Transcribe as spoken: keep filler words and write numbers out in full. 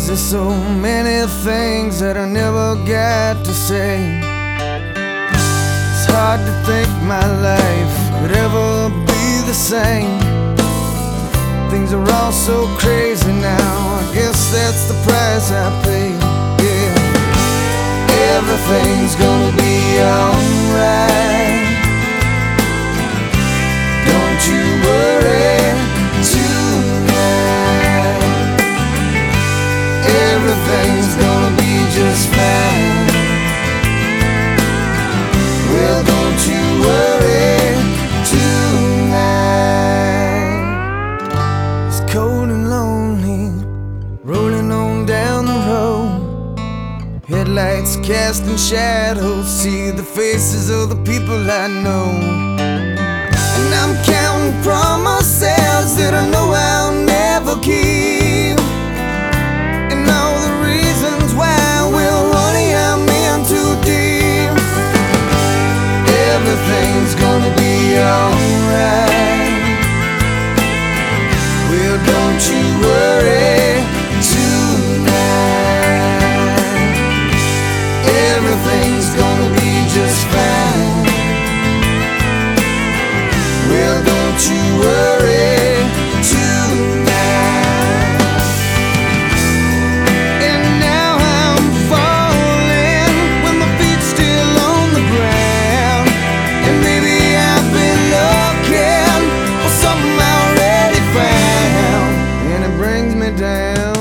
There's so many things that I never got to say. It's hard to think my life could ever be the same. Things are all so crazy now, I guess that's the price I pay. Yeah, everything's gonna be alright. Don't you worry tonight. Everything's gonna be just fine. Well, don't you worry tonight. It's cold and lonely, rolling on down the road. Headlights casting shadows, see the faces of the people I know. And I'm counting promises that I know I'll never keep. And all the reasons why, well, honey, I'm in too deep. Everything's gonna be alright. Well, don't you worry tonight. Everything's gonna be just fine. Well, don't you worry tonight. And now I'm falling with my feet still on the ground. And maybe I've been looking for something I already found, and it brings me down.